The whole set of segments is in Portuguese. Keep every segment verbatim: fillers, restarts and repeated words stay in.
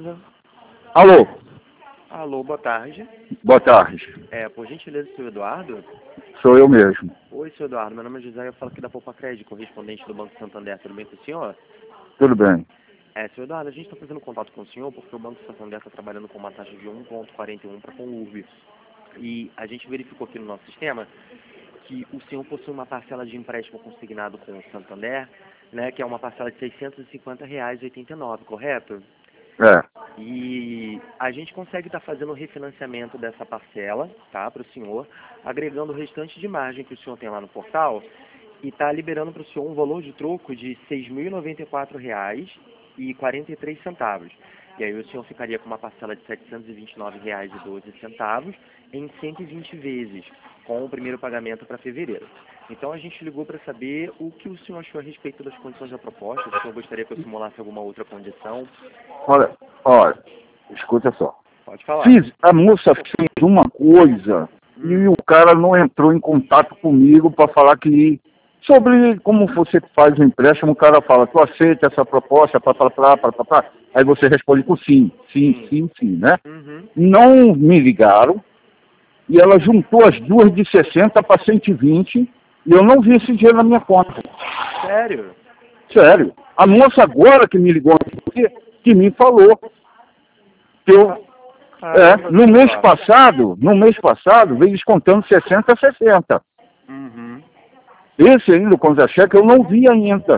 gentileza. Alô, Alô, boa tarde. boa tarde. É, por gentileza, seu Eduardo? Sou eu mesmo. Oi, seu Eduardo. Meu nome é José, eu falo aqui da Poupa Crédito, correspondente do Banco Santander. Tudo bem com o senhor? Tudo bem. É, seu Eduardo, a gente está fazendo contato com o senhor porque o Banco Santander está trabalhando com uma taxa de um vírgula quarenta e um para com o U R B. E a gente verificou aqui no nosso sistema que o senhor possui uma parcela de empréstimo consignado com o Santander, né, que é uma parcela de seiscentos e cinquenta reais e oitenta e nove centavos, correto? É. E a gente consegue estar fazendo o refinanciamento dessa parcela, tá, para o senhor, agregando o restante de margem que o senhor tem lá no portal e está liberando para o senhor um valor de troco de seis mil e noventa e quatro reais e quarenta e três centavos. E aí o senhor ficaria com uma parcela de setecentos e vinte e nove reais e doze centavos em cento e vinte vezes, com o primeiro pagamento para fevereiro. Então a gente ligou para saber o que o senhor achou a respeito das condições da proposta, se o senhor gostaria que eu simulasse alguma outra condição. Olha, olha, escuta só. Pode falar. Fiz, a moça fez uma coisa Hum. e o cara não entrou em contato comigo para falar que sobre como você faz o empréstimo, o cara fala, tu aceita essa proposta, pá, pá, pá, pá, pá, pá. Aí você responde com sim, sim, Sim. sim, sim, né? Uhum. Não me ligaram e ela juntou as duas de sessenta para cento e vinte e eu não vi esse dinheiro na minha conta. Sério? Sério. A moça agora que me ligou aqui, que me falou que eu, Caramba, é, no seu mês Eduardo. passado, no mês passado, veio descontando sessenta a sessenta. Uhum. Esse ainda, o contra-cheque, eu não vi ainda.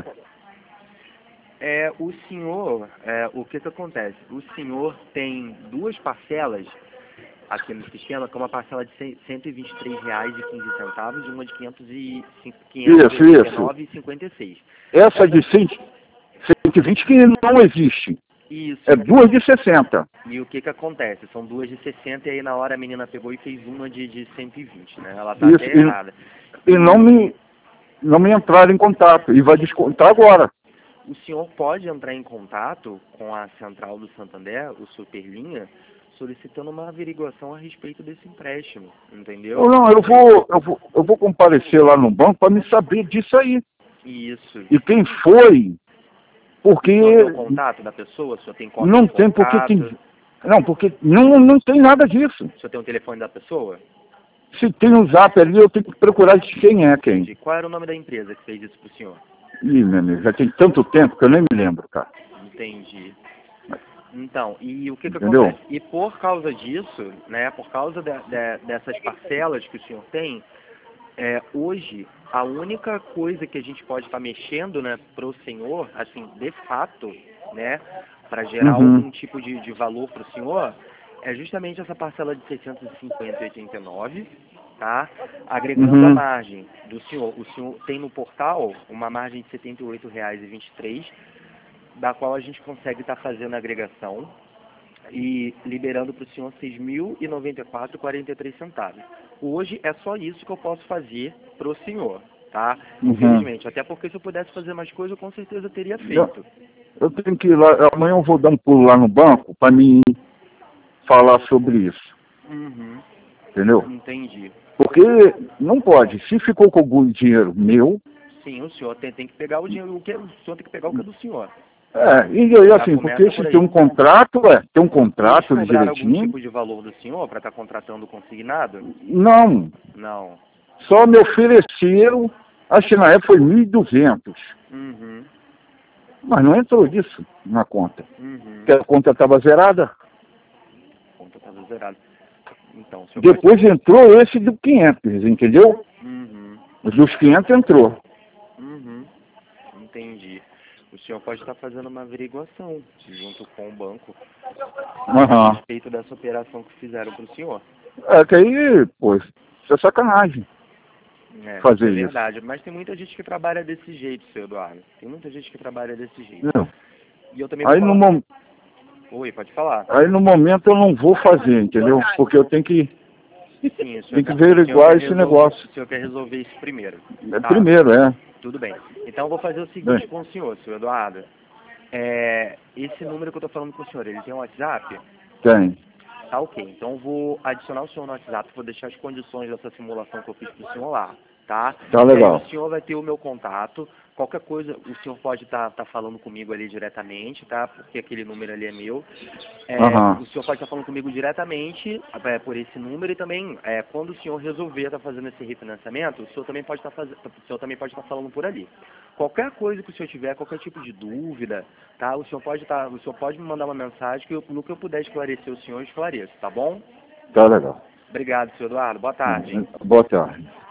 É, o senhor, é, o que que acontece? O senhor tem duas parcelas aqui no sistema, que é uma parcela de cento e vinte e três reais e quinze centavos e uma de quinhentos e Isso, oitenta e nove isso. reais e cinquenta e seis centavos. Essa de cem, cento e vinte que não existe. Isso. É duas de sessenta. E o que que acontece? São duas de sessenta e aí na hora a menina pegou e fez uma de, de cento e vinte, né? Ela tá Isso, até errada. e, e não me, não me entraram em contato. E vai descontar agora. O senhor pode entrar em contato com a central do Santander, o Superlinha, solicitando uma averiguação a respeito desse empréstimo, entendeu? Ou não, eu vou, eu vou, eu vou comparecer lá no banco para me saber disso aí. Isso. E quem foi, porque O senhor tem o contato da pessoa? O senhor tem cópia não do tem, porque contrato? tem. Não, porque não, não tem nada disso. O senhor tem o telefone da pessoa? Se tem um zap ali, eu tenho que procurar de quem é quem. Entendi. Qual era o nome da empresa que fez isso pro senhor? Ih, meu amigo, já tem tanto tempo que eu nem me lembro, cara. Entendi. Então, e o que que Entendeu? acontece? E por causa disso, né, por causa de, de, dessas parcelas que o senhor tem, é, hoje, a única coisa que a gente pode estar mexendo, né, pro senhor, assim, de fato, né, para gerar Uhum. algum tipo de, de valor pro senhor, é justamente essa parcela de seiscentos e cinquenta e oitenta e nove, tá? Agregando a Uhum. margem do senhor. O senhor tem no portal uma margem de setenta e oito reais e vinte e três centavos, da qual a gente consegue estar fazendo a agregação e liberando para o senhor seis mil e noventa e quatro reais e quarenta e três centavos. Hoje é só isso que eu posso fazer para o senhor, tá? Uhum. Infelizmente, até porque se eu pudesse fazer mais coisa, eu com certeza teria feito. Eu tenho que ir lá, amanhã eu vou dar um pulo lá no banco para mim falar sobre isso, Uhum, entendeu? entendi. Porque não pode, se ficou com algum dinheiro meu, Sim, o senhor tem, tem que pegar o dinheiro, o que, o senhor tem que pegar o que é do senhor. é, e aí Já assim, começa porque por se tem aí. um contrato, é, tem um Eles contrato cobraram algum direitinho, tipo de valor do senhor para estar contratando o consignado? não, Não. só me ofereceram, acho que na época foi mil e duzentos, Uhum, mas não entrou disso na conta, uhum. porque a conta estava zerada. A conta estava zerada. Então, o senhor Depois entrou esse do quinhentos, entendeu? Uhum, Os dos quinhentos entrou. uhum. Entendi. O senhor pode estar fazendo uma averiguação junto com o banco a Aham. respeito dessa operação que fizeram para o senhor. É que aí, pô, isso é sacanagem É, isso fazer é isso. verdade. Mas tem muita gente que trabalha desse jeito, seu Eduardo. Tem muita gente que trabalha desse jeito. Entendeu? E eu também vou Aí no, falar. mom- Oi, pode falar. aí no momento eu não vou fazer, entendeu? Porque eu tenho que, Sim, o senhor, tenho que quer, o senhor averiguar quer esse resolver, negócio. o senhor quer resolver isso primeiro. É, Tá, primeiro, é. tudo bem. Então eu vou fazer o seguinte Bem, com o senhor, seu Eduardo. É, esse número que eu estou falando com o senhor, ele tem um WhatsApp? tem. Tá ok. Então eu vou adicionar o senhor no WhatsApp, vou deixar as condições dessa simulação que eu fiz pro senhor lá. tá? Tá legal. E aí o senhor vai ter o meu contato. Qualquer coisa, o senhor pode estar tá, tá falando comigo ali diretamente, tá? Porque aquele número ali é meu. É, Uhum. O senhor pode estar falando comigo diretamente é, por esse número, e também, é, quando o senhor resolver estar fazendo esse refinanciamento, o senhor também pode estar fazendo, o senhor também pode estar falando por ali. Qualquer coisa que o senhor tiver, qualquer tipo de dúvida, tá? O senhor pode estar, o senhor pode me mandar uma mensagem que eu, no que eu puder esclarecer o senhor, eu esclareço, tá bom? Tá legal. Obrigado, senhor Eduardo. Boa tarde. Boa tarde.